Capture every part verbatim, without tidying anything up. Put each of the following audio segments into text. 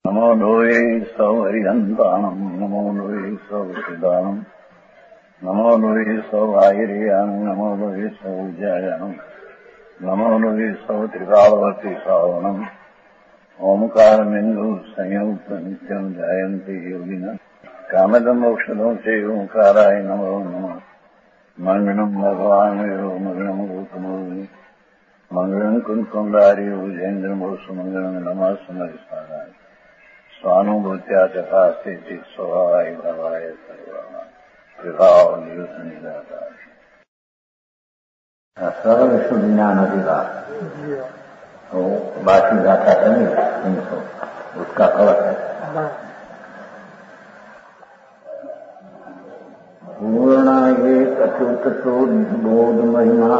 नमो लोये सौहरिहन्तानम् नमो लोये सौसिदानम् नमो लोये सौभागिर्यानम् नमो लोये सौविजयानम् नमो लोये सौत्रिकालवती सावनम् ओंकारमिन्दु संयुक्त नित्यम् जायन्ति योगिनः कामदम् मोक्षदम् चैव ओंकाराय नमो नमः मङ्गलम् भगवान् वेदो मङ्गलम् गौतमोऽग्नि मङ्गलम् कुन्कुण्डारि भुजेन्द्रमोऽस्तु मङ्गलम् नमः समरिस्तानाय स्वानुभूत्या तथा स्थिति स्वभावाय भवाय सर्वाः विभाव निजाता सर्व विश्व विज्ञान अधिकार तो बाकी गाथा चली तीन सौ उसका कवच है। पूर्ण ये अच्युत बोध महिमा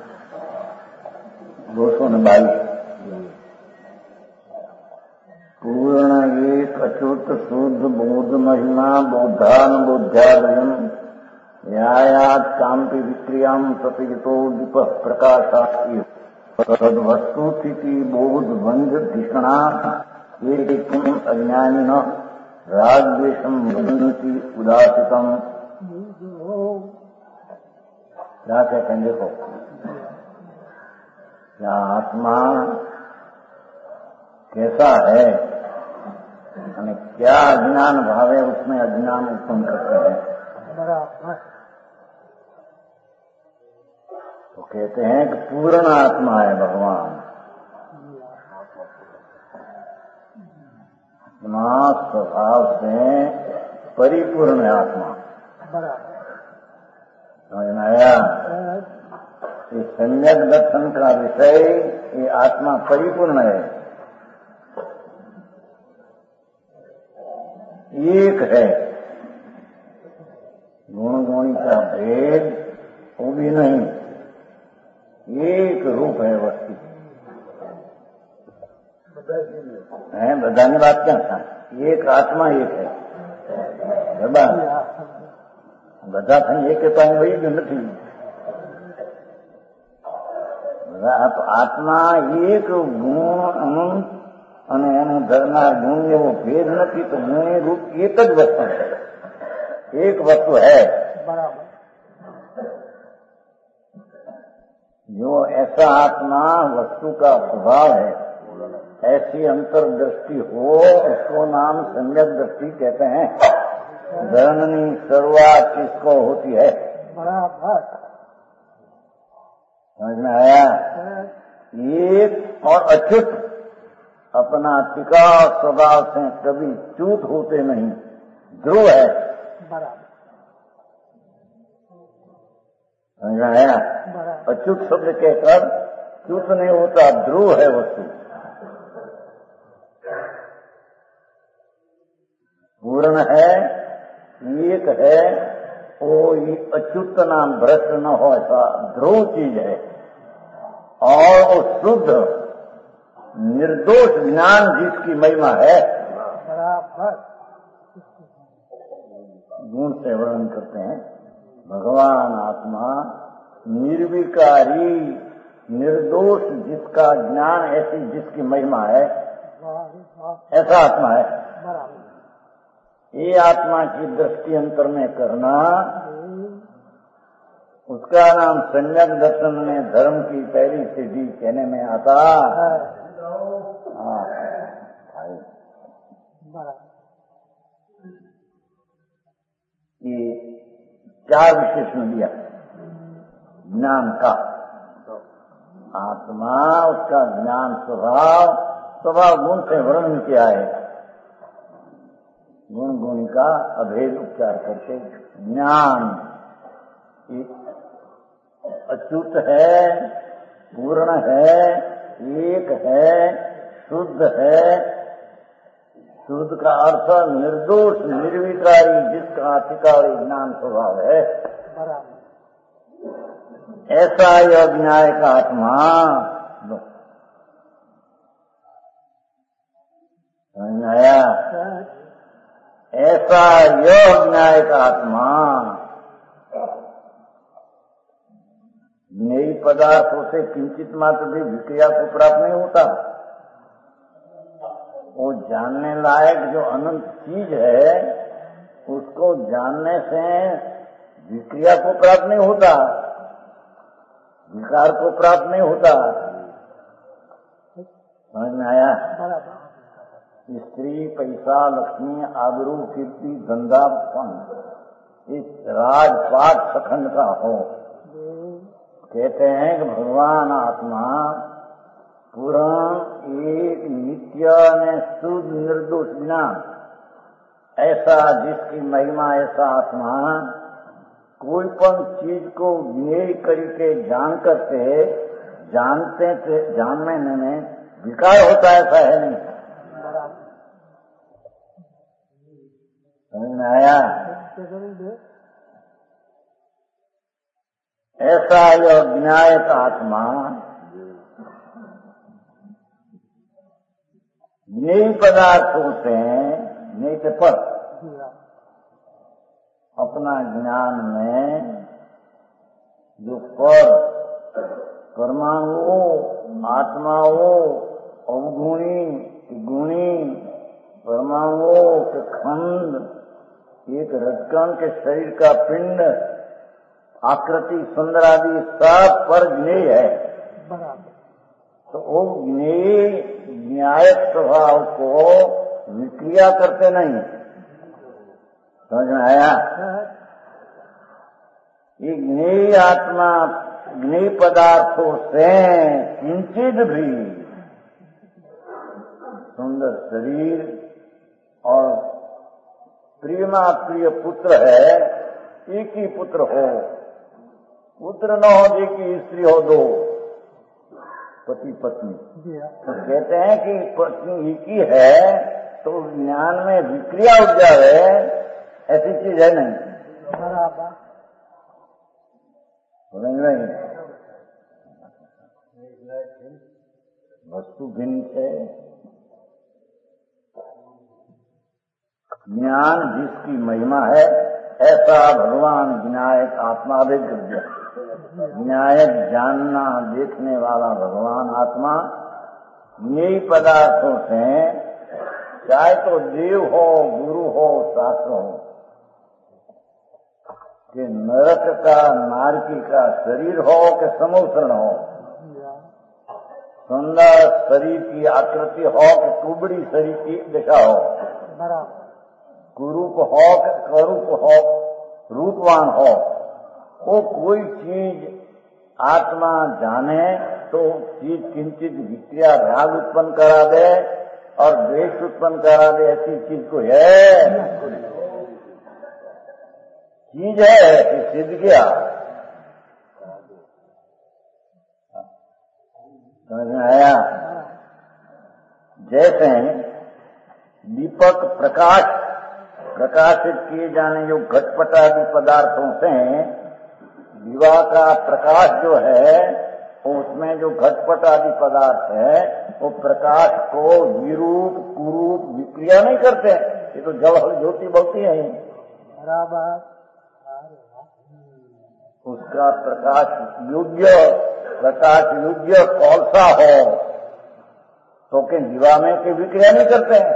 दो सौ बाईस पूर्ण एक अच्युत शुद्ध बोध महिमा बोधान बोध्यादयम न्यायात कांति विक्रियाम सतयतो दीप प्रकाशा तद्वस्तु स्थिति बोध भंग धिषणा एक अज्ञानिन रागद्वेषम वदन्ति उदासितम। क्या कहते हैं देखो, क्या आत्मा कैसा है यानी क्या अज्ञान भाव है उसमें अज्ञान उत्पन्न करते हैं। तो कहते हैं कि पूर्ण आत्मा है भगवान, अपना स्वभाव से परिपूर्ण है आत्मा। समझ में आया? ये सम्यक दर्शन का विषय ये आत्मा परिपूर्ण है, एक है, गुण गुणी का भेद वो भी नहीं, एक रूप है वस्तु है। बधाने बात क्या था, एक आत्मा एक है બધા થઈ એક પાણી વહી ગયું નથી। આત્મા એક ગુણ અનંત અને એને ધરના ગુણ એવો ભેદ નથી, તો ગુણ રૂપ એક જ વસ્તુ છે, એક વસ્તુ है। जो ऐसा आत्मा वस्तु का स्वभाव है, ऐसी अंतर्दृष्टि हो उसको नाम सम्यक दृष्टि कहते हैं। जननी शुरुआत किसको होती है? समझ में आया? एक और अच्युत अपना टिका स्वभाव से कभी च्युत होते नहीं, ध्रुव है। समझ में आया? अच्युत शब्द कहकर च्युत नहीं होता, ध्रुव है वस्तु। पूर्ण है, एक है, वो अच्युत नाम भ्रष्ट न हो ऐसा ध्रुव चीज है। और वो शुद्ध निर्दोष ज्ञान जिसकी महिमा है, गुण से वर्णन करते हैं। भगवान आत्मा निर्विकारी निर्दोष जिसका ज्ञान ऐसी जिसकी महिमा है, ऐसा आत्मा है। ये आत्मा की दृष्टि अंतर में करना, उसका नाम सम्यक दर्शन में धर्म की पहली सीढ़ी कहने में आता। हाँ, ये चार विशेषण दिया ज्ञान का। आत्मा उसका ज्ञान स्वभाव स्वभाव गुण से वर्णन किया है। गुण गुण का अभेद उपचार करके ज्ञान अच्युत है, पूर्ण है, एक है, शुद्ध है। शुद्ध का अर्थ निर्दोष निर्विकारी जिसका अधिकारी ज्ञान स्वभाव है, ऐसा यह न्याय का आत्मा। समझ में आया? ऐसा यह न्याय का आत्मा ज्ञेय पदार्थों से किंचित मात्र भी विक्रिया को प्राप्त नहीं होता। वो जानने लायक जो अनंत चीज है उसको जानने से विक्रिया को प्राप्त नहीं होता, विकार को प्राप्त नहीं होता। समझ में आया? स्त्री, पैसा, लक्ष्मी, आबरू, कीर्ति, धंधा, पन, इस राजपाट सखंड का हो। कहते हैं कि भगवान आत्मा पुराण एक नित्य ने शुद्ध निर्दोष ज्ञान, ऐसा जिसकी महिमा ऐसा आत्मा कोई पण चीज को ज्ञेय करके जान करके जानते थे, जानने में विकार होता है, ऐसा है नहीं। समझ में आया? ऐसा यह ज्ञायक आत्मा ज्ञेय पदार्थों से ज्ञेय के पर अपना ज्ञान में जो पर परमाणुओं, आत्माओं, अवगुणी, गुणी, परमाणुओं के खंड, एक रजकण के शरीर का पिंड, आकृति, सुंदर आदि सब पर ज्ञेय है। तो वो ज्ञेय न्यायिक स्वभाव को विक्रिया करते नहीं। समझ में आया? ये ज्ञेय आत्मा ज्ञेय पदार्थों से किंचित भी सुंदर शरीर और प्रियमा प्रिय पुत्र है, एक ही पुत्र हो, पुत्र न हो, एक ही स्त्री हो, दो पति पत्नी, तो कहते हैं कि पत्नी एक ही है तो ज्ञान में विक्रिया उठ जाए, ऐसी चीज है नहीं। बराबर नहीं, वस्तु भिन्न है। ज्ञान जिसकी महिमा है ऐसा भगवान विनायक आत्मा अभिज्ञ, विनायक जानना देखने वाला भगवान आत्मा ज्ञेय पदार्थों से, चाहे तो देव हो, गुरु हो, शास्त्र हो, कि नरक का, नारकी का शरीर हो कि समोसरण हो, सुंदर शरीर की आकृति हो कि कुबड़ी शरीर की दिशा हो, कुरूप हो कि करूप हो, रूपवान हो, वो कोई चीज आत्मा जाने तो चीज किंचित विक्रिया राग उत्पन्न करा दे और द्वेष उत्पन्न करा दे, ऐसी चीज को है चीज है कि सिद्ध किया। समझ में आया? जैसे दीपक प्रकाश प्रकाशित किए जाने जो घटपट आदि पदार्थों से विवाह का प्रकाश जो है, उसमें जो घटपट आदि पदार्थ है वो प्रकाश को विरूप कुरूप विक्रिया नहीं करते, ये तो जवाहर ज्योति बोलती है। बराबर उसका प्रकाश योग्य प्रकाश योग्य कौन सा हो तो कि विवाह में की विक्रिया नहीं करते हैं।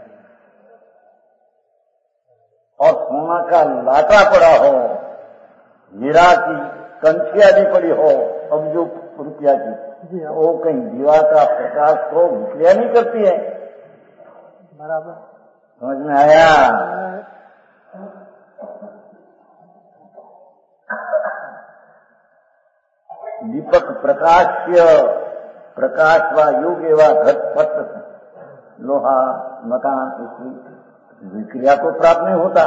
और सोना का लाटा पड़ा हो, हीरा की कंठिया भी पड़ी हो, अब जो रुपया की, वो कहीं दीवा का प्रकाश को विक्रिया नहीं करती है। बराबर समझ में आया? दीपक प्रकाश्य प्रकाश व योग्य व घटपट लोहा मकान इसकी विक्रिया को प्राप्त नहीं होता।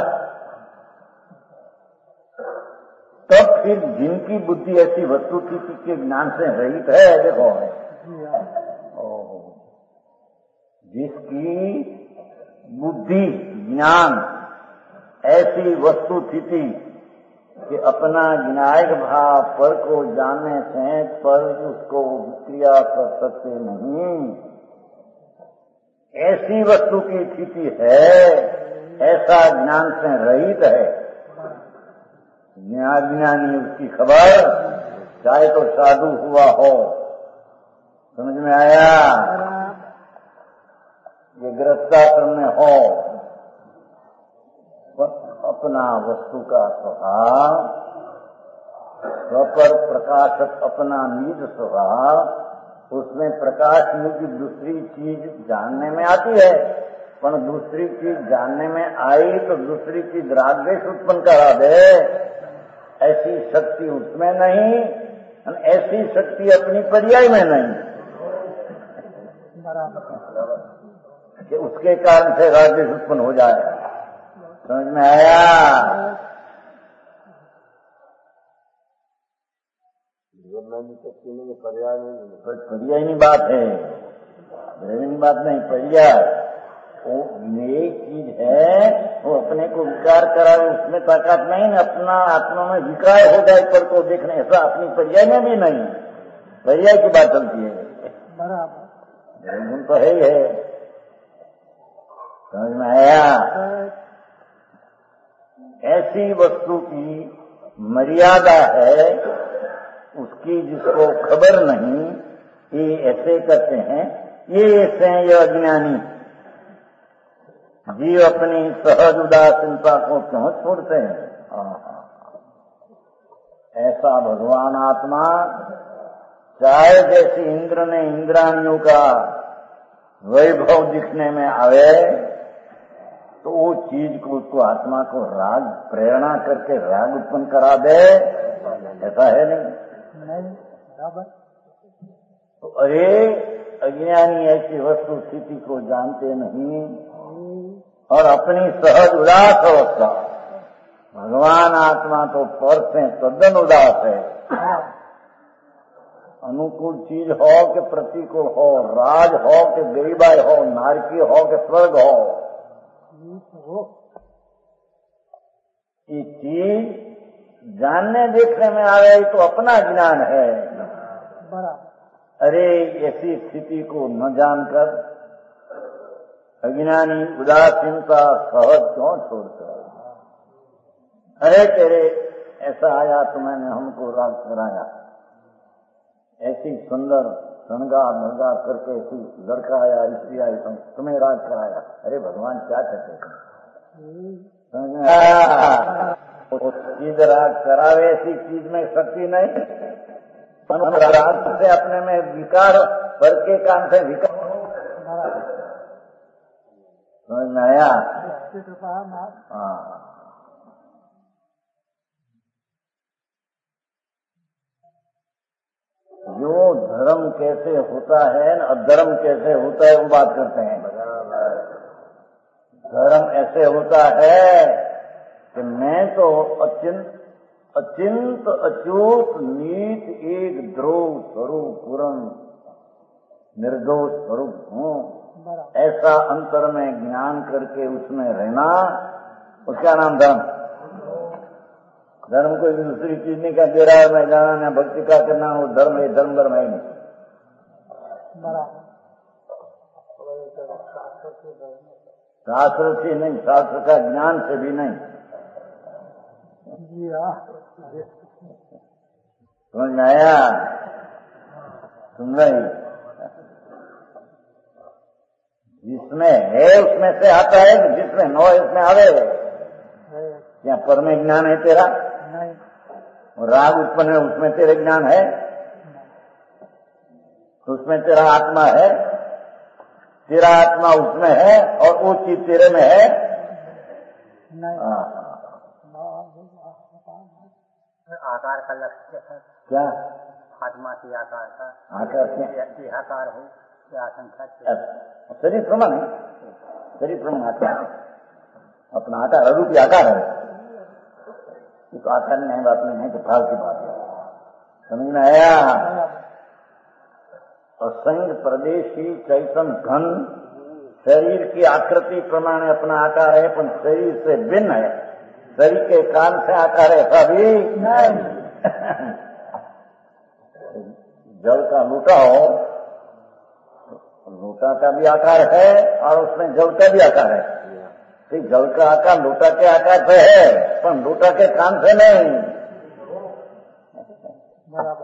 तब फिर जिनकी बुद्धि ऐसी वस्तु की के ज्ञान से रहित है, देखो जिसकी बुद्धि ज्ञान ऐसी वस्तु स्थिति कि अपना विनायक भाव पर को जानने से पर उसको विक्रिया कर सकते नहीं, ऐसी वस्तु की स्थिति है, ऐसा ज्ञान से रहित है। ज्ञानी उसकी खबर, चाहे तो साधु हुआ हो। समझ में आया? ये ग्रह गृहस्थाश्रम में हो, अपना वस्तु का स्वभाव, स्वपर प्रकाशक अपना निज स्वभाव, उसमें प्रकाश निज दूसरी चीज जानने में आती है, पर दूसरी चीज जानने में आई तो दूसरी चीज राग द्वेष उत्पन्न करा दे, ऐसी शक्ति उसमें नहीं, ऐसी शक्ति अपनी पर्याय में नहीं कि उसके कारण से राग द्वेष उत्पन्न हो जाए। समझ में आया? पर्याय नहीं, पर्याय नहीं बात है, पर्याय बात नहीं, पर्याय वो एक चीज है, वो अपने को विकार कराए, उसमें ताकत नहीं, अपना आत्मा में विकार हो जाए पर को देखने, ऐसा अपनी पर्याय में भी नहीं, पर्याय की बात चलती है। बराबर गुण तो है ही है। समझ में आया? ऐसी वस्तु की मर्यादा है, उसकी जिसको खबर नहीं, ये ऐसे करते हैं, ये ऐसे हैं, ये अज्ञानी जीव अपनी सहज उदासीनता को क्यों छोड़ते हैं? ऐसा भगवान आत्मा चाहे जैसे इंद्र ने इंद्राणियों का वैभव दिखने में आवे तो वो चीज को उसको आत्मा को राग प्रेरणा करके राग उत्पन्न करा दे, ऐसा है नहीं, नहीं बराबर। तो अरे अज्ञानी ऐसी वस्तु स्थिति को जानते नहीं और अपनी सहज उदास अवस्था, भगवान आत्मा तो पर से तद्दन उदास है। अनुकूल चीज हो कि प्रतिकूल हो, राज हो कि गरीबाई हो, नारकी हो कि स्वर्ग हो, ये चीज जानने देखने में आ रही तो अपना ज्ञान है। अरे ऐसी स्थिति को न जानकर अज्ञानी उदासीनता सहज क्यों छोड़ता? अरे तेरे ऐसा आया तो मैंने हमको राग कराया, ऐसी सुंदर श्रृंगार मृगार करके ऐसी लड़का आया, स्त्री आई, तुम तुम्हें राग कराया। अरे भगवान क्या कहते हैं? उस चीज राग करावे, ऐसी चीज में शक्ति नहीं। राग से अपने में विकार भर के काम से विकार समझ में आया? हाँ, जो धर्म कैसे होता है और धर्म कैसे होता है वो बात करते हैं। धर्म ऐसे होता है कि मैं तो अचिंत अचिंत अच्युत नीत एक ध्रुव स्वरूप पूर्ण निर्दोष स्वरूप हूँ, ऐसा अंतर में ज्ञान करके उसमें रहना, उसका नाम धर्म। धर्म कोई दूसरी चीज नहीं का दे रहा है, मैं जाना ना भक्ति का करना, वो धर्म है, धर्म धर्म है नहीं। शास्त्र से नहीं, शास्त्र का ज्ञान से भी नहीं। समझ में आया? सुन रही? जिसमें है उसमें से आता है, जिसमें न है उसमें आवे। क्या पर में ज्ञान है तेरा? नहीं। और राग उत्पन्न है उसमें तेरे ज्ञान है? उसमें तेरा आत्मा है? तेरा आत्मा उसमें है और वो चीज तेरे में है? नहीं। आकार का लक्ष्य है क्या? आत्मा के आकार का आकार से देहाकार हो या आशंका शरीर प्रमाण है, शरीर प्रमाण आकार अपना आकार अरूपी आकार है। उस आकार में बात नहीं है तो फाल की बात है। समझ में आया? असंग प्रदेशी चैतन घन शरीर की आकृति प्रमाण अपना आकार है, पर शरीर से भिन्न है। शरीर के कान से आकार है सभी नहीं। जल का लोटा हो, लोटा का भी आकार है और उसमें जल का भी आकार है। तो जल का आकार लोटा के आकार से है, पर लोटा के कान से नहीं।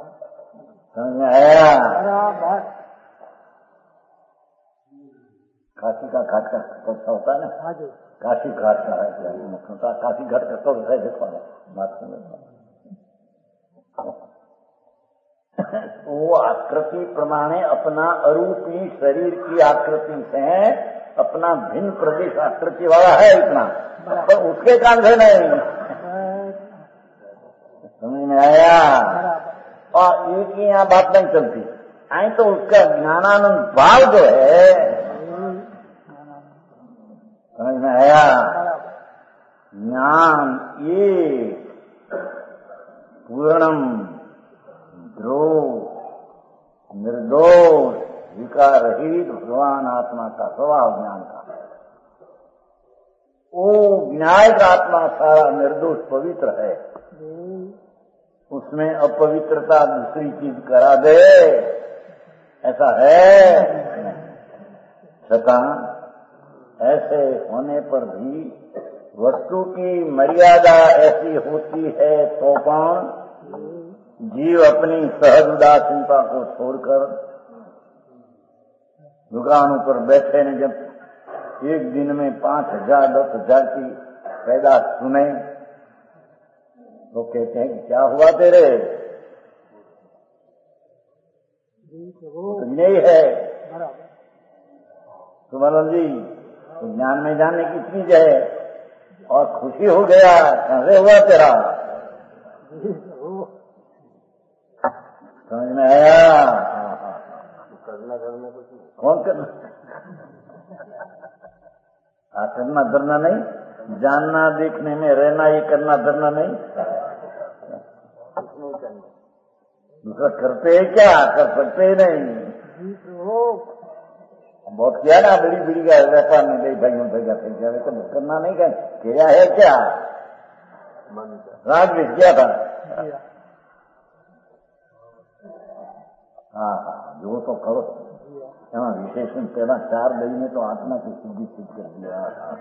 समझ में आया? काशी का घाट का कौसा होता है ना, काशी घाट का है मुख्यता, काशी घाट का कौसा है देखो बात समझ। वो आकृति प्रमाणे अपना अरूपी शरीर की आकृति से अपना भिन्न प्रदेश आकृति वाला है इतना, पर उसके काम से नहीं। समझ में आया? और एक ही यहाँ बात नहीं चलती आई तो उसका ज्ञानानंद भाव जो है, समझ में आया? ज्ञान एक पूर्णम ध्रुव निर्दोष विकार रहित भगवान आत्मा का स्वभाव ज्ञान का, वो ज्ञान का आत्मा सारा निर्दोष पवित्र है, उसमें अपवित्रता दूसरी चीज करा दे ऐसा है। छता ऐसे होने पर भी वस्तु की मर्यादा ऐसी होती है तो कौन जीव अपनी सहज उदासीनता को छोड़कर दुकानों पर बैठे ने जब एक दिन में पांच हजार दस हजार की पैदा सुने तो कहते हैं कि क्या हुआ तेरे, तो यही है सुमरन जी, तो ज्ञान में जानने की चीज है और खुशी हो गया, कैसे हुआ तेरा, समझ में आया? करना करना कुछ कौन करना, हाँ करना डरना नहीं, जानना देखने में रहना, ये करना डरना नहीं। दूसरा करते हैं क्या, कर सकते ही नहीं। बहुत किया ना बड़ी बड़ी का व्यापार में, भाई भाइयों भैया भैया तो करना नहीं कहें, किया है क्या, राग भी किया था। हाँ हाँ जो तो करो, विशेषण तेरह चार दही में तो आत्मा की सिद्धि सिद्ध कर दिया।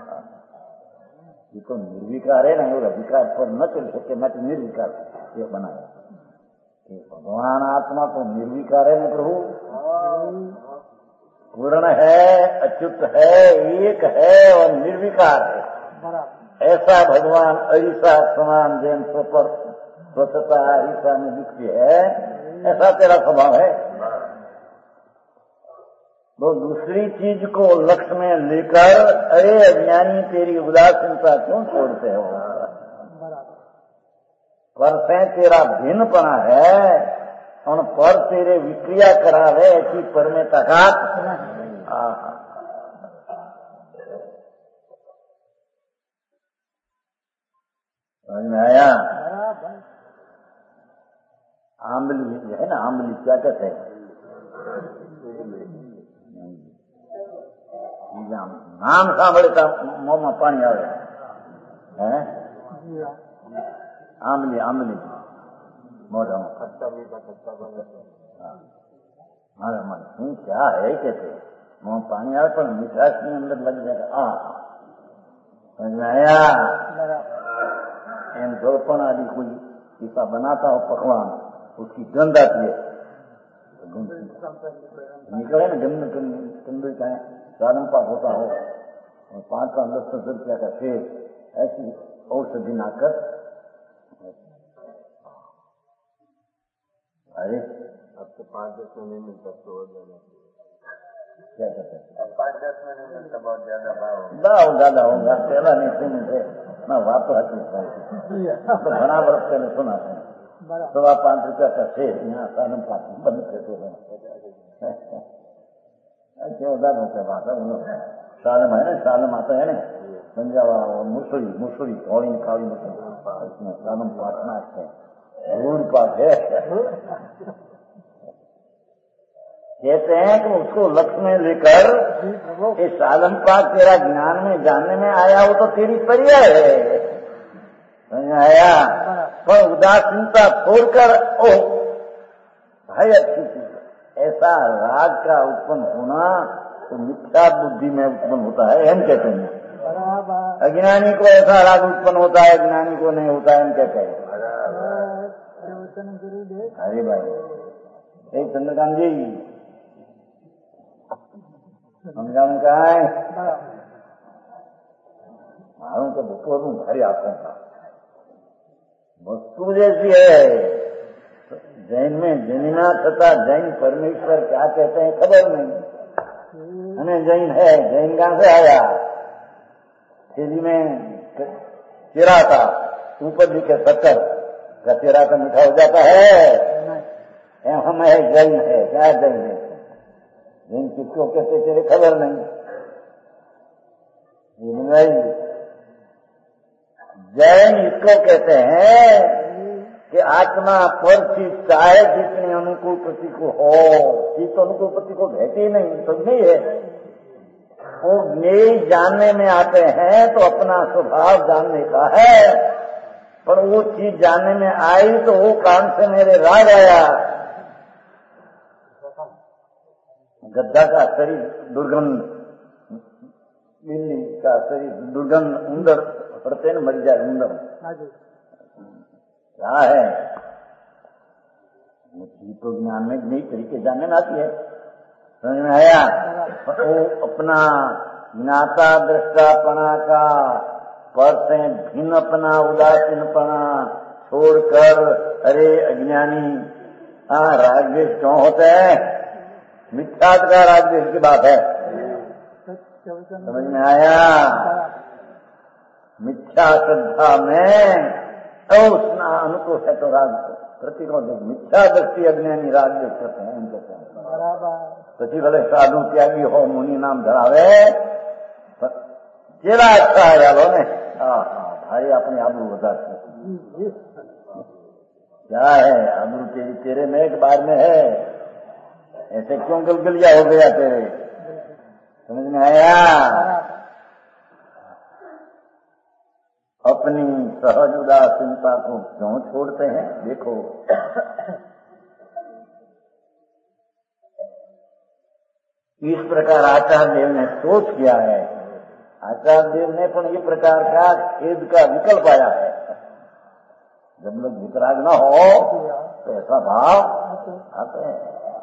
ये तो निर्विकार है ना, और अधिकार पर न चल सके, मैं तो निर्विकार ये बनाया। भगवान आत्मा तो निर्विकार है ना प्रभु, पूर्ण है, अच्युत है, एक है और निर्विकार है। ऐसा भगवान ऐसा समान जैन स्वपर स्वच्छता ऐसा में दिखती है, ऐसा तेरा स्वभाव है। तो दूसरी चीज को लक्ष्य में लेकर अरे अज्ञानी तेरी उदासीनता क्यों छोड़ते हो, पर से तेरा भिन्नपना है और पर तेरे विक्रिया करा रहे ऐसी पर में तकात। समझ में आया? आंबली है ना, आंबली क्या कहते हैं, नाम सांभळे तो मुंह में पानी आवे है, आंबली आंबली मोटा खट्टा मीठा खट्टा मारे मन क्या है कहते, मुंह पानी आवे पर मिठास के अंदर लग जाएगा। आ समझ में आया? एम जोड़पन आदि कोई ऐसा बनाता हो पकवान, उसकी गंध आती है, निकले ना गंद गंदे का सालन पाक होता हो और पांच पांच दस दस रुपया का शेर, ऐसी औषधि नाकर अरे अब तो पाँच दस में नहीं मिलता तो और ज्यादा क्या कहते हैं, पाँच दस में नहीं मिलता, बहुत ज्यादा भाव ज्यादा होगा, पहला नहीं मिलते ना, बात तो हकी तो घना वर्ष पहले सुना था, सवा पांच रुपया का शेर यहाँ सालन पाक बंद करते हैं, अच्छे उदार होते बात है। सालम है ना, सालम आता है ना पंजाब मुसड़ी मुसड़ी थोड़ी काली मुसड़ी, इसमें सालम पाटना है, रूढ़ पाठ है। कहते हैं कि उसको लक्ष्य में लेकर ये सालम पाक तेरा ज्ञान में जानने में आया, वो तो तेरी पर्याय है, समझ आया? पर उदासीनता छोड़कर ओ भाई अच्छी चीज, ऐसा राग का उत्पन्न होना तो मिथ्या बुद्धि में उत्पन्न होता है, हम कहते हैं। अज्ञानी को ऐसा राग उत्पन्न होता है, ज्ञानी को नहीं होता है, हम कहते हैं। अरे भाई एक चंद्रकांत जी સમજાણું કાંઈ મારું તો બપોરનું ભારી આપું वस्तु जैसी है। जैन में जैनिना तथा जैन परमेश्वर क्या कहते हैं खबर नहीं। अने जैन है, जैन कहां से आया? तेजी में चिरा था, ऊपर जी के सत्तर का चिरा तो मीठा हो जाता है। हम है जैन है, क्या जैन है? जैन किसको कहते तेरे खबर नहीं। जैन इसको कहते हैं कि आत्मा पर चीज चाहे जितनी अनुकूल प्रतिकूल हो, चीज तो अनुकूल प्रतिकूल रहती नहीं, तो नहीं है। वो ज्ञेय जानने में आते हैं तो अपना स्वभाव जानने का है, पर वो चीज जानने में आई तो वो कान से मेरे राग आया। गद्दा का शरीर दुर्गंध, बिल्ली का शरीर दुर्गंध, उंदर पड़ते न मर जाए उंदर, क्या है? चीज तो ज्ञान में नई तरीके जानने में आती है, समझ में आया? वो अपना ज्ञाता दृष्टापना का पर से भिन्न अपना उदासीनपना छोड़कर, अरे अज्ञानी हाँ रागद्वेष क्यों होते हैं? मिथ्यात का रागद्वेष की बात है, समझ में आया? मिथ्या श्रद्धा में उसना अनुकूल है तो राग प्रतिकूल, मिथ्या दृष्टि अज्ञानी रागद्वेष करते हैं, इनको પછી ભલે સાધુ ત્યાગી હો, મુનિ નામ ધરાવે, કેલા अच्छा है यारो ने। हाँ हाँ भाई अपनी आबरू बताते क्या है? आबरू तेरी तेरे में एक बार में है, ऐसे क्यों गलगलिया हो गया तेरे? समझ में आया? अपनी सहज उदासीनता को क्यों छोड़ते हैं? देखो इस प्रकार आचार्य देव ने सोच किया है। आचार्य देव ने पण ये प्रकार का खेद का विकल्प आया है। जब लोग वितराग न हो तो ऐसा भाव आते हैं।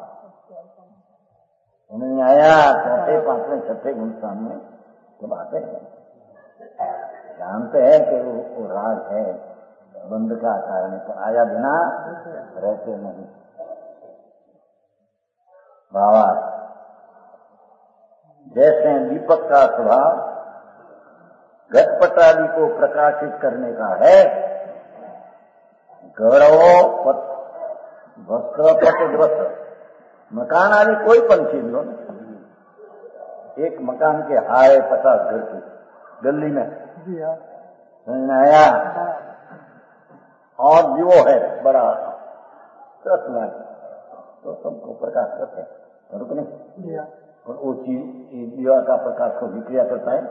उन्हें आया चौथे पांचवें छठे गुण सामने जब आते हैं, जानते हैं कि वो, वो राग है, बंद का कारण, पर आया बिना रहते नहीं। बाबा जैसे दीपक का स्वभाव घटपट आदि को प्रकाशित करने का है, गौरव वस्त्र पटग्रस्त मकान आदि कोई पण चीज लो, एक मकान के हाय पचास घर की गली में आया और जो है बड़ा दस लाख तो सबको प्रकाश करते हैं, रुक नहीं और वो चीज दिवा का प्रकाश को विक्रिया करता है।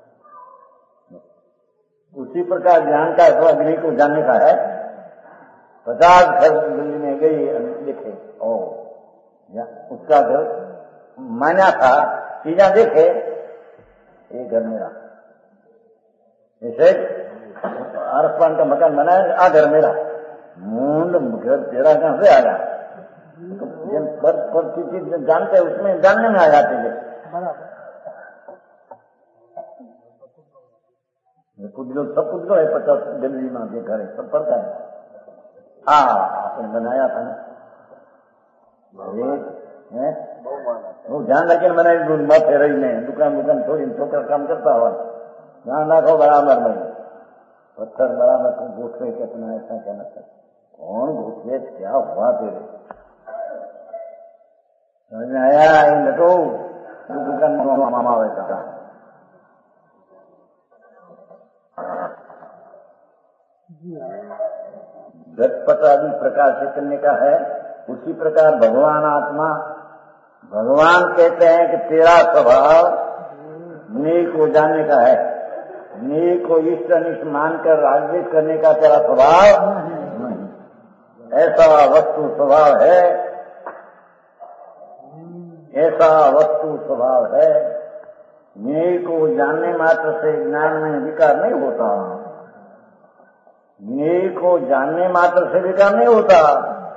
उसी प्रकार ज्ञान का अथवा अग्नि को जानने का है। पचास घर दिल्ली में गई देखे ओ या उसका घर माना था, चीजा देखे ये घर मेरा, जैसे आरपान का मकान बनाया, आ घर मेरा, मूंड घर तेरा कहां से आया? पर पर चीज जानते उसमें जानने में आ जाते हैं। पुद्गल सब पुद्गल है, पचास दिल्ली में देखा है, सब पड़ता है। हाँ आपने बनाया था ना, वो ध्यान रखे बनाई बात है रही में दुकान दुकान थोड़ी छोकरा काम करता हुआ ध्यान रखो बराबर में पत्थर बराबर तुम गोठवे के अपना ऐसा कहना था। कौन गोठवे क्या हुआ तेरे? समझ में आया? इन लटो दुकान मामा वैसा घटपट आदि प्रकाशित करने का है। उसी प्रकार भगवान आत्मा, भगवान कहते हैं कि तेरा स्वभाव ज्ञेय को जानने का है, ज्ञेय को इष्ट अनिष्ट मानकर रागद्वेष करने का तेरा स्वभाव नहीं, ऐसा वस्तु स्वभाव है, ऐसा वस्तु स्वभाव है। ज्ञेय को जानने मात्र से ज्ञान में विकार नहीं होता, ज्ञेय को जानने मात्र से विकार नहीं होता।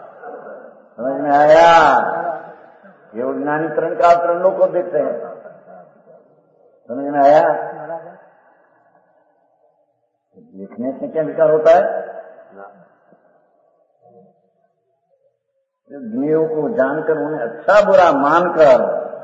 समझ में आया? केवल ज्ञानी तरण का तरण लोग को देखते हैं, समझ में आया? लिखने से क्या विकार होता है? ज्ञेयों को जानकर उन्हें अच्छा बुरा मानकर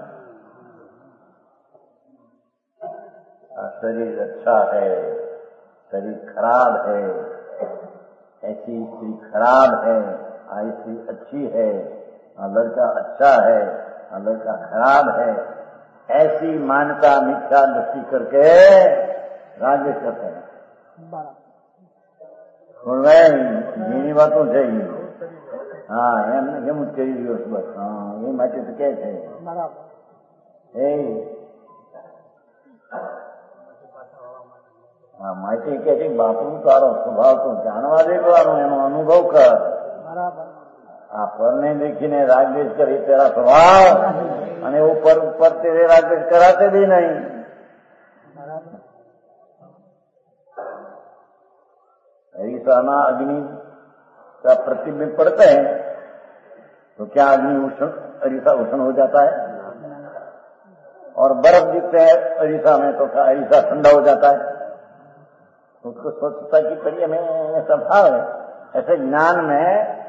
शरीर अच्छा है, शरीर खराब है, ऐसी स्त्री खराब है, ऐसी अच्छी है, लड़का अच्छा है, लड़का खराब है, ऐसी मान्यता मिथ्या दृष्टि करके राज्य करते हैं। सुन रहे घणी बातों છે હા એમ એમ જ કરી રહ્યો છું બસ. હા એ માટે તો કે છે એ હા માટે કે છે બાપુ તારો સ્વભાવ તો જાણવા દેવાનો, એનો અનુભવ કર. આ પરને દેખીને રાગદ્વેષ કરી તેરા સ્વભાવ અને ઉપર ઉપર તેરે रागद्वेष कराते भी नहीं. अरीसाना अग्नि का प्रतिबिंब पड़ते हैं तो क्या अग्नि उष्ण अरीसा उष्ण हो जाता है? और बर्फ दिखते हैं अरीसा में तो क्या अरीसा ठंडा हो जाता है? उसको स्वच्छता की करिए में स्वभाव है. ऐसे ज्ञान में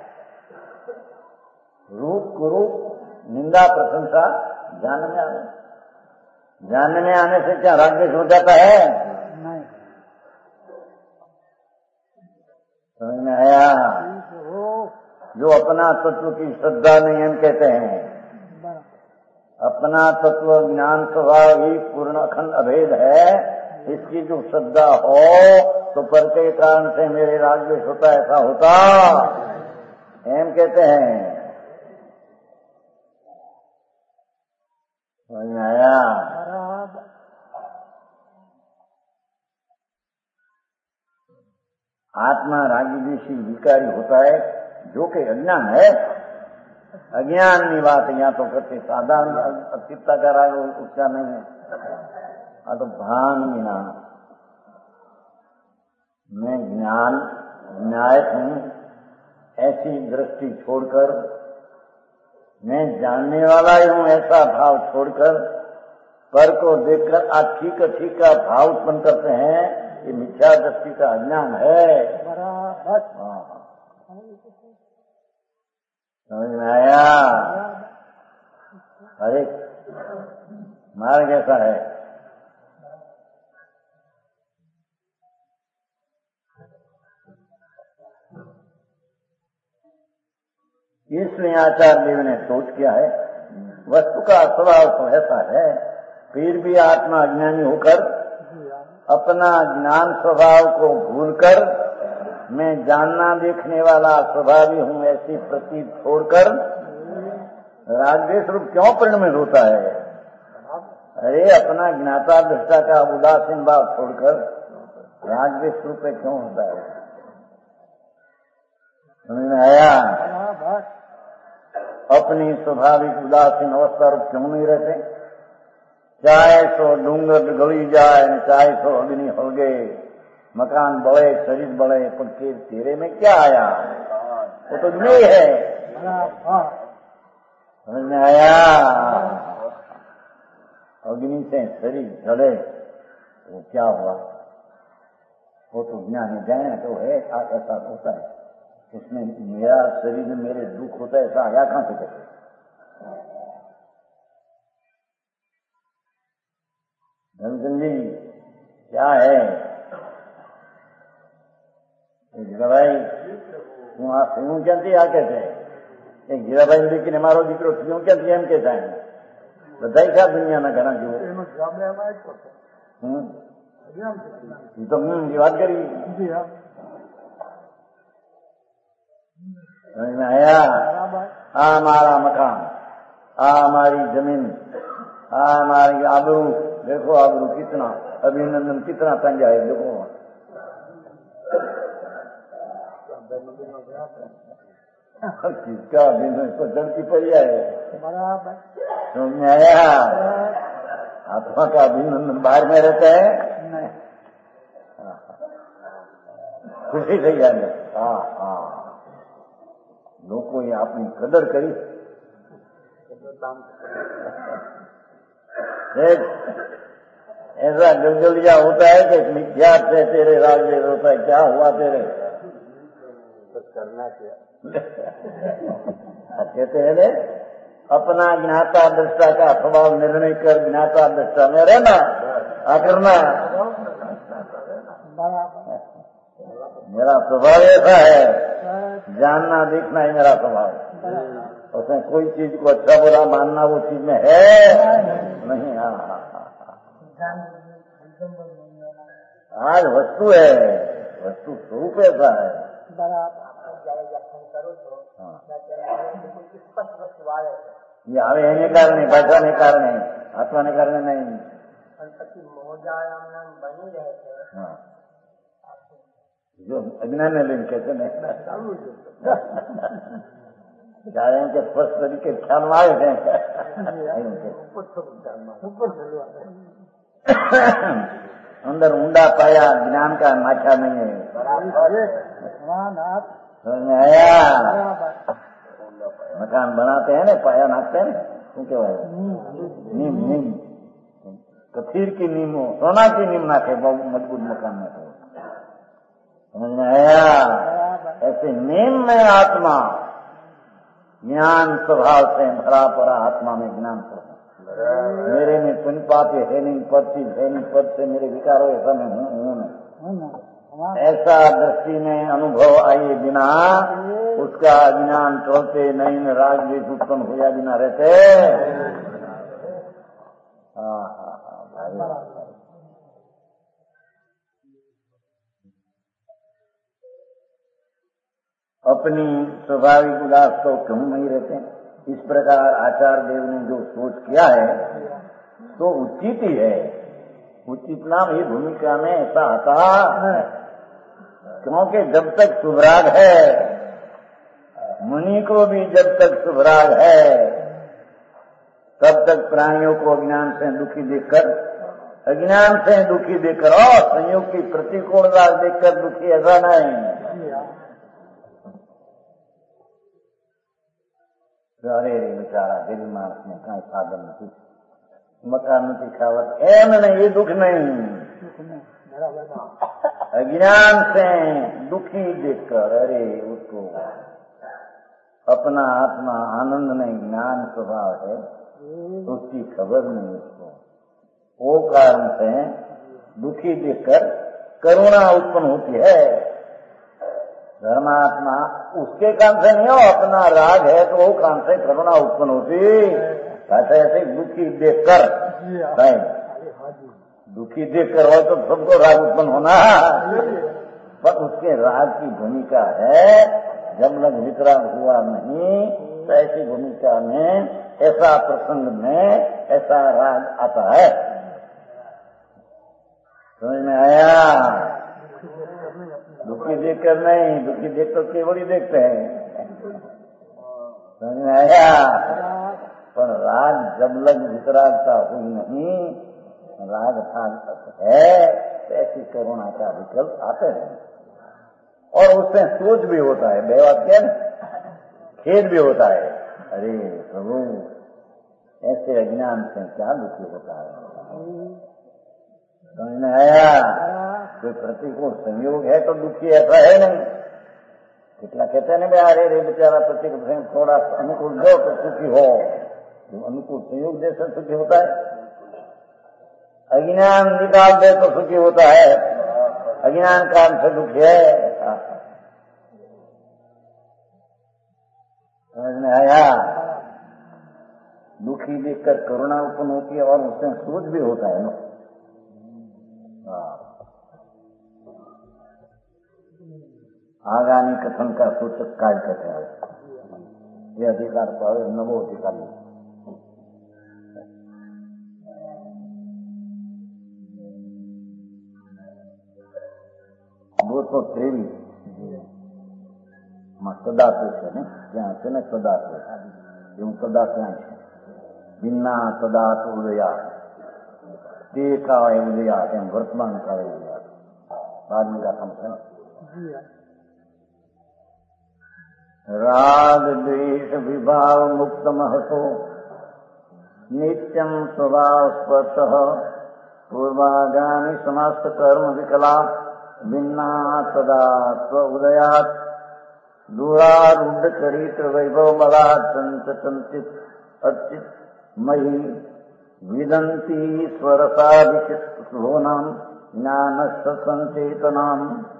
रूप कुरूप निंदा प्रशंसा ज्ञान में आने ज्ञान में आने से क्या रागद्वेष हो जाता है? नहीं. समझ में आया? जो अपना तत्व की श्रद्धा नहीं हम कहते हैं, अपना तत्व ज्ञान स्वभाव ही पूर्ण अखंड अभेद है. इसकी जो श्रद्धा हो तो पर के कारण से मेरे रागद्वेष होता ऐसा होता एम कहते हैं. समझ में आया? आत्मा रागद्वेषी विकारी होता है जो कि अज्ञान है. अज्ञान की बात यहाँ तो करते साधारण अस्तित्व का राग उसका नहीं है. आ तो भान बिना मैं ज्ञान न्यायक हूँ ऐसी दृष्टि छोड़कर, मैं जानने वाला ही हूँ ऐसा भाव छोड़कर पर को देखकर आप ठीक ठीक का भाव उत्पन्न करते हैं. ये मिथ्या दृष्टि का अज्ञान है. बराबर. समझ में आया? अरे मार्ग ऐसा है. इसलिए आचार्य देव ने सोच किया है वस्तु का स्वभाव तो ऐसा है, फिर भी आत्मा अज्ञानी होकर अपना ज्ञान स्वभाव को भूलकर मैं जानना देखने वाला स्वभावी हूँ ऐसी प्रतीत छोड़कर रागद्वेष रूप क्यों परिणमित होता है? अरे अपना ज्ञाता दृष्टा का उदासीन भाव छोड़कर रागद्वेष रूप में क्यों होता है? समझ में आया? अपनी स्वाभाविक उदासीन अवस्था रूप क्यों नहीं रहते? चाहे सो डूंगर गली जाए, चाहे सो अग्नि हलगे, मकान बड़े शरीर बड़े, पर तेरे में क्या आया? वो तो नहीं है. समझ में आया? अग्नि से शरीर जले तो क्या हुआ? वो तो ज्ञानी जाए तो है ऐसा होता है. उसमें मेरा शरीर में मेरे दुख होता है ऐसा आया कहां से कहते? धनचंद जी क्या है हीराभाई? હું આ શું ક્યાંથી આ કે છે? એ હીરાભાઈ દીકરીને મારો દીકરો શું ક્યાંથી એમ કે થાય? બધા ખા દુનિયાના ઘણા જીવો એ તો હું વાત કરી. समझ में आया? आ हमारा मकान, आ हमारी जमीन, आ हमारी आबरू. देखो आबरू कितना अभिनंदन कितना तंग है. देखो किसका अभिनंदन तो जड़ की पड़ी है. समझ में आया? आत्मा का अभिनंदन बाहर में रहता है. खुशी થઈ જાય. हाँ हाँ લોકોએ આપની કદર કરી. ऐसा गलगलिया होता है कि मिथ्या से तेरे राज्य होता है, क्या हुआ तेरे तो करना क्या कहते हैं रे, अपना ज्ञाता दृष्टा का स्वभाव निर्णय कर ज्ञाता दृष्टा में रहना करना। मेरा स्वभाव ऐसा है, जानना देखना ही मेरा स्वभाव। उसमें कोई चीज को अच्छा बुरा मानना वो चीज में है नहीं। हाँ हाँ हाँ आज वस्तु है, वस्तु स्वरूप ऐसा है। ये આવે એને કારણે ભાષાને કારણે આત્માને કારણે નહીં। जो अज्ञान लेकिन कहते नहीं जाए के स्पष्ट तरीके ख्याल में आए थे। अंदर ऊंडा पाया ज्ञान का नाचा नहीं है। आया मकान बनाते हैं ना, पाया नाचते हैं ना, क्या नीम नीम कथीर की नीम हो, सोना की नीम नाखे बहुत मजबूत मकान में। समझ में आया? ऐसे नीम में आत्मा ज्ञान स्वभाव से भरा पड़ा, आत्मा में ज्ञान स्वभाव। मेरे में पुण्य पाप है नहीं, पद चीज है नहीं, पद से मेरे विकारो ऐसा मैं हूँ हूँ नहीं। ऐसा दृष्टि में अनुभव आए बिना उसका अज्ञान टोलते नहीं, राग द्वेष उत्पन्न हुआ बिना रहते। हाँ हाँ हाँ भाई अपनी स्वाभाविक उदास तो क्यों नहीं रहते। इस प्रकार आचार्य देव ने जो सोच किया है तो उचित ही है। उचित नाम ही भूमिका में ऐसा आता, क्योंकि जब तक शुभराग है, मुनि को भी जब तक शुभराग है, तब तक प्राणियों को अज्ञान से दुखी देखकर, अज्ञान से दुखी देखकर और संयोग की प्रतिकूल राग देखकर दुखी, ऐसा नहीं। अरे रे बेचारा गरीब मानस ने कहीं साधन नहीं, मकान नहीं खावत, एम नहीं, ये दुख नहीं। अज्ञान से दुखी देखकर, अरे उसको अपना आत्मा आनंद नहीं, ज्ञान स्वभाव है, उसकी खबर नहीं उसको। वो कारण से दुखी देखकर करुणा उत्पन्न होती है। धर्मात्मा उसके काम से नहीं हो, अपना राग है तो वो काम से करुणा उत्पन्न होती। ऐसे ऐसे दुखी देखकर, नहीं दुखी देखकर हो तो सबको राग उत्पन्न होना, पर उसके राग की भूमिका है। जब लग वितराग हुआ नहीं तो ऐसी भूमिका में, ऐसा प्रसंग में ऐसा राग आता है। समझ में आया? दुखी देखकर नहीं, दुखी देखकर केवड़ी देखते हैं। समझ में आया? पर राग जब लग वितरागता हुई नहीं, राग था है, तो ऐसी करुणा का विकल्प आते हैं। और उससे सोच भी होता है, बेवाद क्या खेद भी होता है, अरे प्रभु ऐसे अज्ञान से क्या दुखी होता है। समझ में आया? कोई प्रतिकूल संयोग है तो दुखी ऐसा है नहीं। कितना कहते हैं ना, अरे रे बेचारा प्रतिकूल थोड़ा अनुकूल दो तो सुखी हो, तो अनुकूल संयोग जैसे सुखी होता है। अज्ञान निकाल दे तो सुखी होता है, अज्ञान कारण से दुखी है। समझ में आया? दुखी देखकर करुणा उत्पन्न होती है और उससे सोच भी होता है ना। आगामी कथन का सूचक कार्य कहते हैं। ये अधिकार पावे नवो अधिकार दो सौ तेवीस માં સદાતું છે ને, ત્યાં છે ને સદાતું, એવું સદા ત્યાં છે. વિના સદાત ઉદયા તે કાળે ઉદયા એમ વર્તમાન કાળે ઉદયા બારમી રાખમ છે ને. રાગ દ્વેષ વિભાવ મુક્ત મહતો નિત્યમ સ્વભાવ સ્પર્શ पूर्वागामी समस्त कर्म विकला भिन्ना सदा स्व उदयात दूरारूढ़ चरित्र वैभव मला संचित अर्चित मयि विदंती स्वरसाभिषिक्तोनाम ज्ञान संचेतनाम।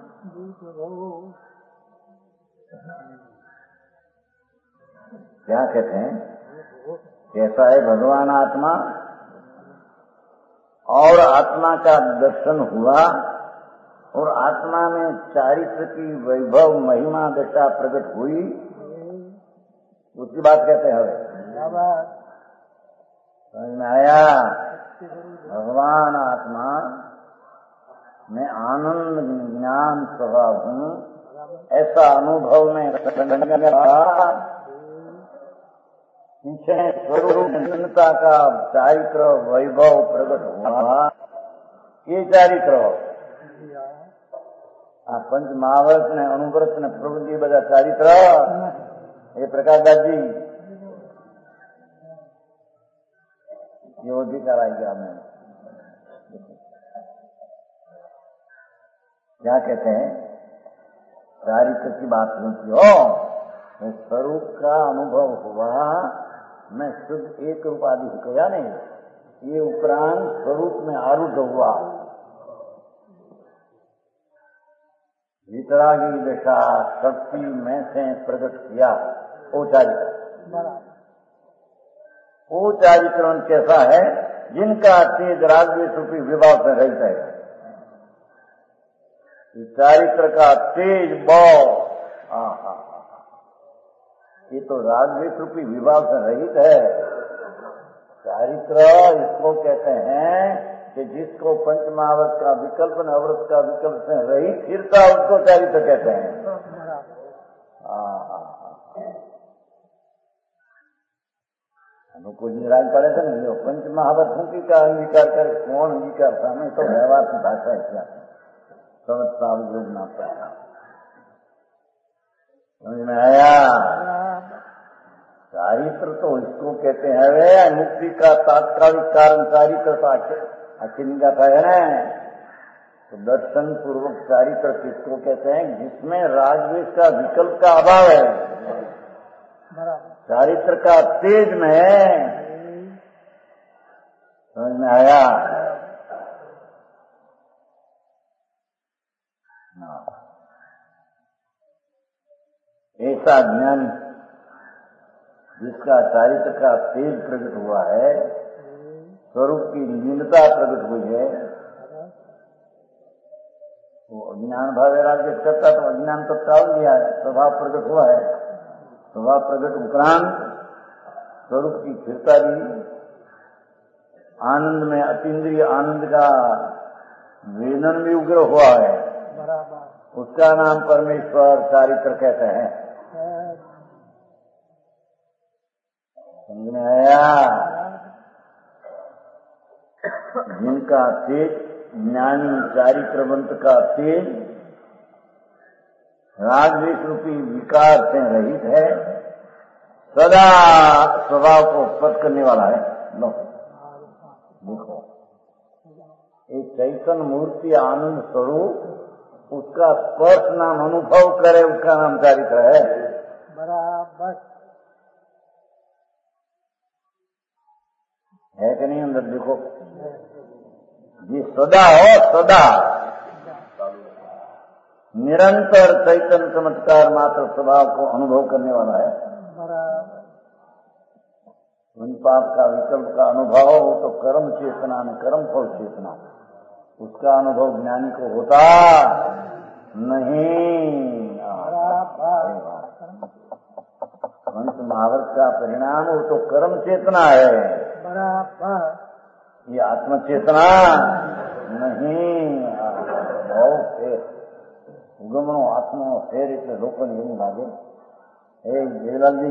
क्या कहते हैं? कैसा है भगवान आत्मा? और आत्मा का दर्शन हुआ और आत्मा में चारित्र की वैभव महिमा दशा प्रकट हुई, उसकी बात कहते हैं। समझ में आया? भगवान आत्मा में आनंद ज्ञान स्वभाव हूँ, ऐसा अनुभव में पीछे स्वरूप जनता का चारित्र वैभव प्रकट हुआ। ये चारित्र पंच महाव्रत ने अनुव्रत ने प्रवृत्ति बजा चारित्र ये प्रकाश दास जी ये अधिकार आएगा हमें। क्या कहते हैं? चारित्र की बात होती हो, स्वरूप का अनुभव हुआ, मैं शुद्ध एक रूप आदि गया नहीं, ये उपरांत स्वरूप में आरूढ़ हुआ, वितरागी दशा शक्ति में से प्रकट किया। वो चारित्र वो चारित्र कैसा है? जिनका तेज राजद्वेष रूपी विभाव से रहित है। चारित्र का तेज बौ ये तो राजद्वेष रूपी विभाव से रहित है। चारित्र इसको कहते हैं कि जिसको पंचमहाव्रत का विकल्प न अव्रत का विकल्प से रहित फिरता उसको चारित्र कहते हैं। अनुकूल जी राज पड़े थे ना, ये पंचमहाव्रतों की का अंगीकार करे, कौन अंगीकार था? नहीं तो व्यवहार की भाषा है क्या समझता योग ना पड़ता। समझ में आया? चारित्र तो इसको कहते हैं वे मुक्ति का तात्कालिक कारण चारित्र का अचिंता है ना। तो दर्शन पूर्वक चारित्र किसको कहते हैं? जिसमें राजद्वेष का विकल्प का अभाव है, चारित्र का तेज में है। समझ में आया? ऐसा ज्ञान जिसका चारित्र का तेज प्रकट हुआ है, स्वरूप की लीनता प्रकट हुई है, वो अज्ञान भाव राज्य करता तो अज्ञान तो टाल दिया है, स्वभाव प्रकट हुआ है। स्वभाव प्रकट उपरांत स्वरूप की स्थिरता भी, आनंद में अतीन्द्रिय आनंद का वेदन भी उग्र हुआ है, उसका नाम परमेश्वर चारित्र कहते हैं। समझ में आया? जिनका तेज ज्ञानी चारित्रवंत का तेज राजद्वेष रूपी विकार से रहित है, सदा स्वभाव को उत्पन्न करने वाला है। लो देखो, एक चैतन्य मूर्ति आनंद स्वरूप, उसका स्पर्श नाम अनुभव करे, उसका नाम चारित्र है। बराबर है कि नहीं? अंदर देखो, ये सदा हो, सदा निरंतर चैतन्य चमत्कार मात्र स्वभाव को अनुभव करने वाला है। उन पाप का विकल्प का अनुभव हो तो कर्म चेतना में कर्म फल चेतना, उसका अनुभव ज्ञानी को होता नहीं। पंच महाव्रत का परिणाम हो तो कर्म चेतना है, ये आत्म चेतना नहीं। बहुत फेर उगमनो आत्मा फेर એટલે લોકોને એવું લાગે એ જેલાલજી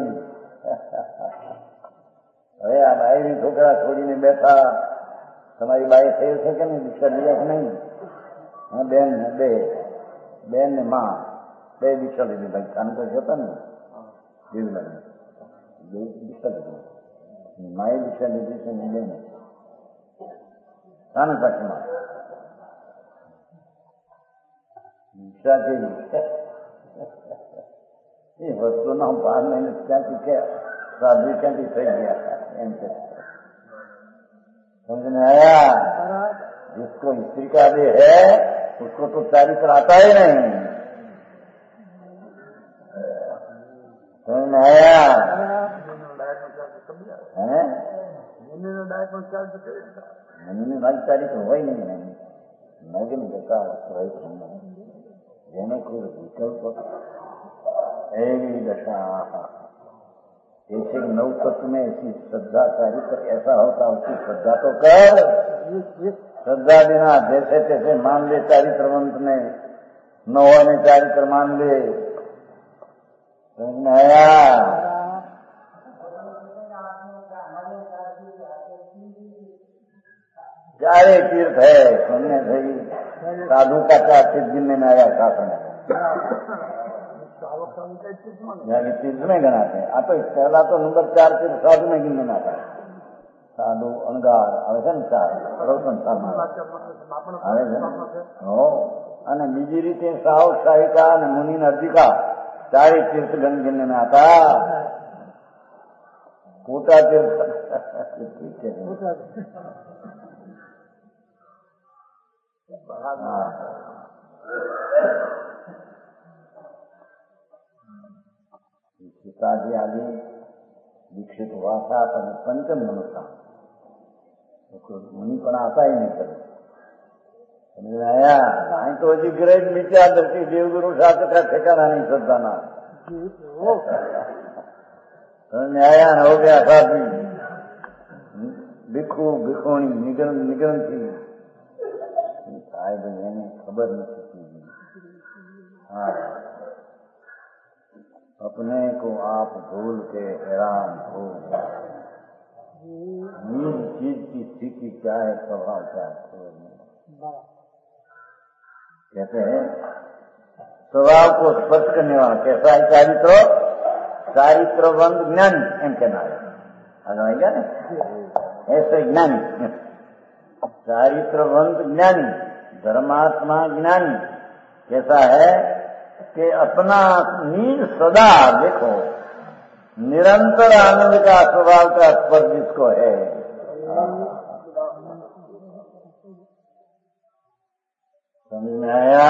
હવે આ બાયરી છોકરા છોડીને બેઠા, તમારી બાઈ થયું છે કે નહીં? દીક્ષા લીધા કે નહીં? હા બેન ને બે બેન ને માં બે દીક્ષા લીધી. ભાઈ કામ તો જતા ને જેલાલજી બે દીક્ષા લીધી, માએ દીક્ષા લીધી છે ને બેન स्थान पक्षमा ઈચ્છા કેવી એ વસ્તુનો ભાર નહીં ક્યાંથી કે સાધુ ક્યાંથી થઈ ગયા એમ છે समझ में आया जिसको स्त्री का भी है उसको तो चारित्र आता ही नहीं समझ में आया है મને મારી તારીખ હોય નહીં નહીં નગન જતા વસ્તુ જેને કોઈ વિકલ્પ એવી દશા ऐसे नव तत्व में ऐसी श्रद्धा चारित्र ऐसा होता उसकी श्रद्धा तो कर श्रद्धा बिना जैसे तैसे मान ले चारित्रवंत ने न होने चारित्र मान ले समझ में आया चारे तीर्थ है सुनने से ही साधु का क्या तीर्थ गिनने में आया शासन तीर्थ में गणाते हैं आप पहला तो नंबर चार तीर्थ साधु में गिनने में आता है साधु अणगार આવે છે ને ચાર રોશન આવે છે હો અને બીજી રીતે સાવ સાહિકા અને મુનિ અર્ધિકા ચારે તીર્થ ગણ गिनने में आता પોતા તીર્થ सीताजी आगे दीक्षित हुआ था पर पंचम मनुष्य मुनि पण आता ही नहीं करे समझ में आया आई तो जी ग्रेज मिथ्या दृष्टि देवगुरु शास्त्र का ठिकाना नहीं श्रद्धाना समझ में आया न हो गया साथी भिखू भिखोणी निगरण निगरण थी साहेब એને ખબર નથી हाँ अपने को आप भूल के हैरान हो नील चीज की स्थिति क्या है स्वभाव क्या है कहते हैं स्वभाव को स्पर्श करने वाला कैसा है चारित्र चारित्रवंत ज्ञानी एम कहना है अगर क्या ना ऐसे ज्ञानी चारित्रवंत ज्ञानी धर्मात्मा ज्ञानी कैसा है कि अपना नील सदा देखो निरंतर आनंद का स्वभाव का स्पर्श जिसको है समझ में आया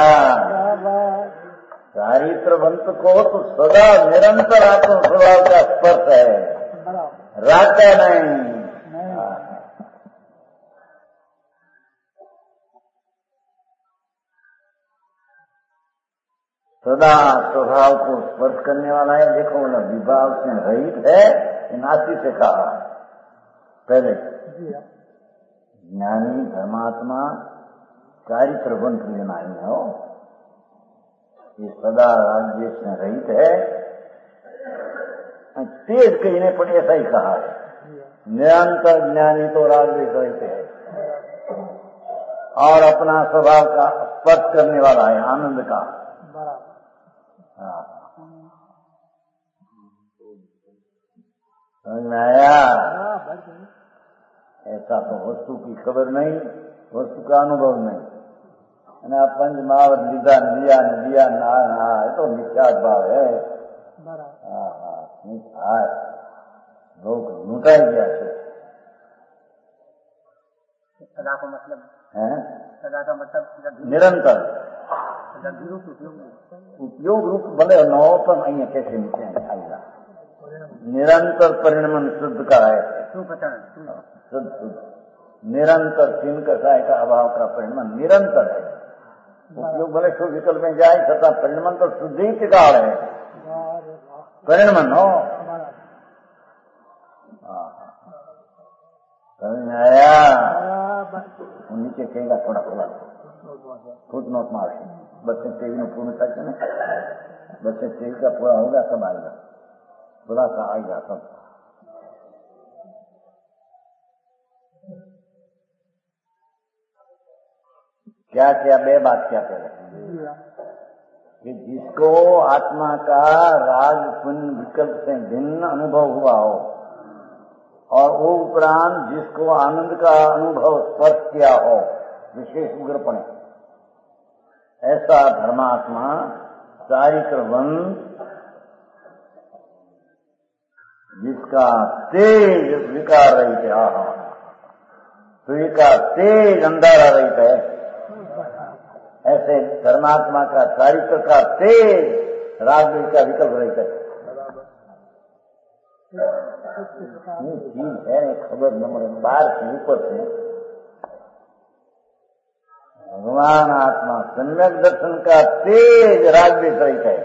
चारित्रवंत को तो सदा निरंतर आत्म स्वभाव का स्पर्श है राता नहीं सदा स्वभाव को स्पर्श करने वाला है देखो बोला विभाग से रहित है नासी से कहा पहले ज्ञानी धर्मात्मा चारित्रवंत लेना ही हो ये सदा राज्य से रहित है तेज कहने पर ऐसा ही कहा है निरंतर ज्ञानी तो राज्य रहित है और अपना स्वभाव का स्पर्श करने वाला है आनंद का समझ में आया ऐसा तो वस्तु की खबर नहीं वस्तु का अनुभव नहीं અને આ પંચ મહાવર લીધા લીયા ને લીયા ના ના એ તો મિથ્યા ભાવ है હા હા શું થાય लोग लूटाई गया છે सदा का मतलब है सदा का मतलब निरंतर उपयोग रूप भले न हो पण અહીંયા कैसे नीचे आएगा निरंतर परिणमन शुद्ध का है शुद्ध शुद्ध निरंतर तीन कसाय का अभाव का परिणमन निरंतर है उपयोग भले शुभ विकल्प में जाए तथा परिणमन तो शुद्ध ही टिकाड़ है परिणमन हो समझ में आया नीचे कहेगा थोड़ा थोड़ा फुट नोट मार बच्चे तेज में पूर्ण करके ना बच्चे तेज का पूरा होगा सब आएगा थोड़ा सा आएगा सब क्या क्या बे बात क्या पहले कि जिसको आत्मा का राग पुण्य विकल्प से भिन्न अनुभव हुआ हो और वो उपरांत जिसको आनंद का अनुभव स्पर्श किया हो विशेष उग्रपण, ऐसा धर्मात्मा चारित्रवंत जिसका तेज विकार रहित है, सूर्य का तेज अंधारा रहित है, ऐसे धर्मात्मा का चारित्र का तेज राग का विकल्प रहित है। चीज है खबर न મળે बाहर से ऊपर से भगवान आत्मा सम्यक दर्शन का तेज राग भी रहित है।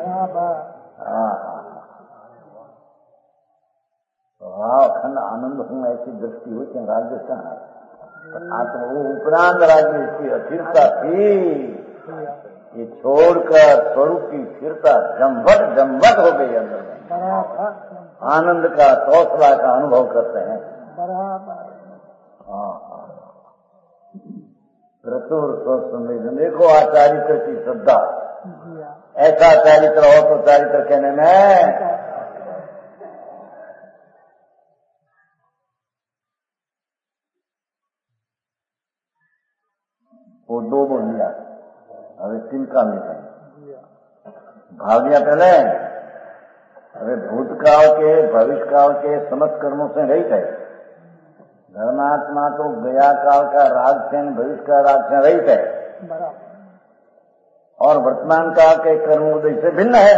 हाँ अखंड आनंद हूँ ऐसी दृष्टि हुई कि राग कहाँ है, आत्मा वो उपरांत राग की अस्थिरता थी, ये छोड़कर स्वरूप की स्थिरता जमवट जमवट हो गई अंदर में, आनंद का तौसला का अनुभव करते हैं। हाँ हाँ प्रचुर संवेदन। देखो आचारित्र की श्रद्धा, ऐसा चारित्र हो तो चारित्र कहने में वो दो बोल लिया, अरे तिनका में भाग लिया पहले। अरे भूतकाल के भविष्य काल के समस्त कर्मों से रहित है। धर्मात्मा तो गया काल का राग से भविष्य का राग से रहित है और वर्तमान काल के कर्म उदय से भिन्न है।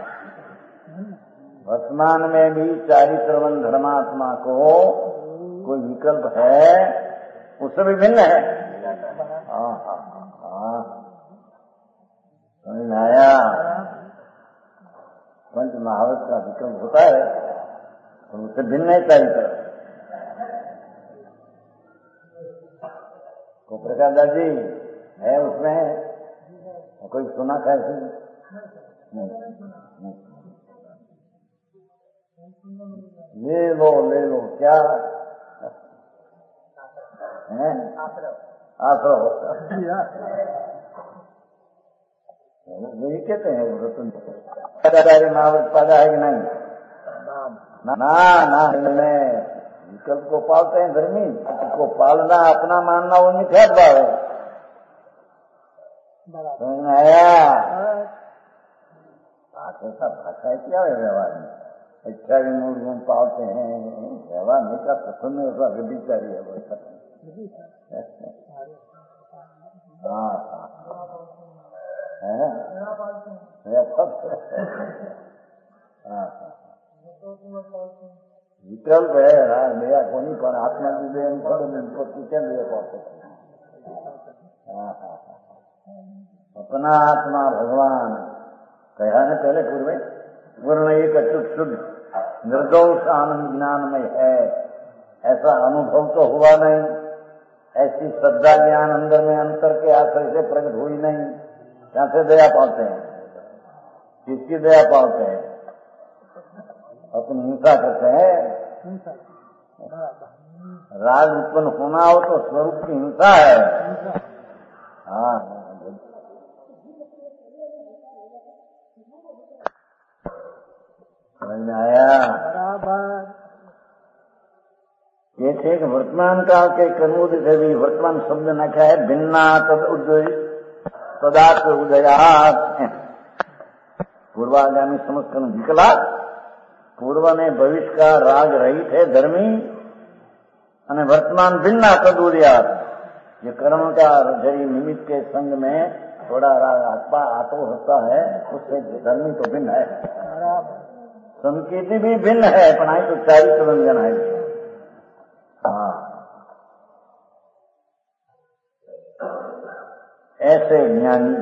वर्तमान में भी चारित्रवन धर्मात्मा को कोई विकल्प है, उससे भी भिन्न है। हाँ हाँ हाँ समझ में आया। पंच महावत का विकल्प होता है और उससे भिन्न है चारित्र। को प्रकाश दास जी है उसमें कोई सुना था ऐसे नहीं, नहीं। ले लो ले लो क्या है आश्रव वही कहते हैं रतन महावत पैदा है कि नहीं? ना ना इनमें विकल्प को पालते हैं धर्मी को पालना अपना मानना वो मिथ्यात्व भाव है। समझ में आया? ऐसा भाषा क्या है व्यवहार में? अच्छा भी मूल पालते हैं व्यवहार नहीं का प्रसन्न ऐसा विचारी है वो। हाँ हाँ विकल्प है मेरा को नहीं पर आत्मा की दे क्या दिया पाते। अपना आत्मा भगवान कहा न पहले पूर्व पूर्ण एक अच्युत शुद्ध निर्दोष आनंद ज्ञान में है, ऐसा अनुभव तो हुआ नहीं। ऐसी श्रद्धा ज्ञान अंदर में अंतर के आश्रय से प्रकट हुई नहीं। यहाँ से दया पाते हैं, किसकी दया पाते हैं? अपनी हिंसा करते हैं। राग उत्पन्न होना हो तो स्वरूप की हिंसा है। हाँ समझ में आया? ये थे कि वर्तमान काल के कर्मोद से भी वर्तमान शब्द न क्या है भिन्ना तद उदय तदात उदयात पूर्वागामी समस्त कर्म विकला। पूर्व में भविष्य का राग रहित है धर्मी और वर्तमान भिन्ना तद उदयात। ये कर्म का जरी निमित्त के संग में थोड़ा राग आत्मा आतो होता है, उससे धर्मी तो भिन्न है। संकेति भी भिन्न है, पढ़ाई तो चारित्र व्यंजन है। हाँ ऐसे ज्ञानी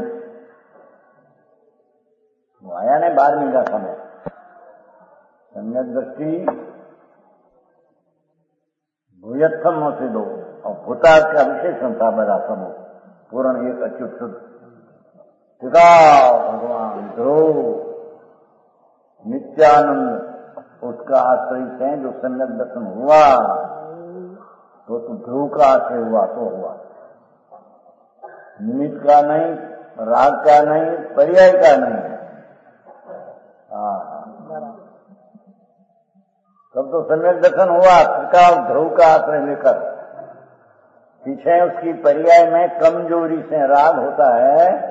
वो आया ने बारहवीं का समय सम्यक दृष्टि भूयत्थम से दो और भूता का विशेषण था बड़ा समूह पूर्ण एक अच्युत शुद्ध पिता भगवान ध्रुव नित्यानंद उसका आश्रय है। जो सम्यक दर्शन हुआ तो तो ध्रुव का आश्रय हुआ तो हुआ, निमित्त का नहीं, राग का नहीं, पर्याय का नहीं। हाँ तब तो सम्यक दर्शन हुआ त्रिकाल ध्रुव का आश्रय लेकर। पीछे उसकी पर्याय में कमजोरी से राग होता है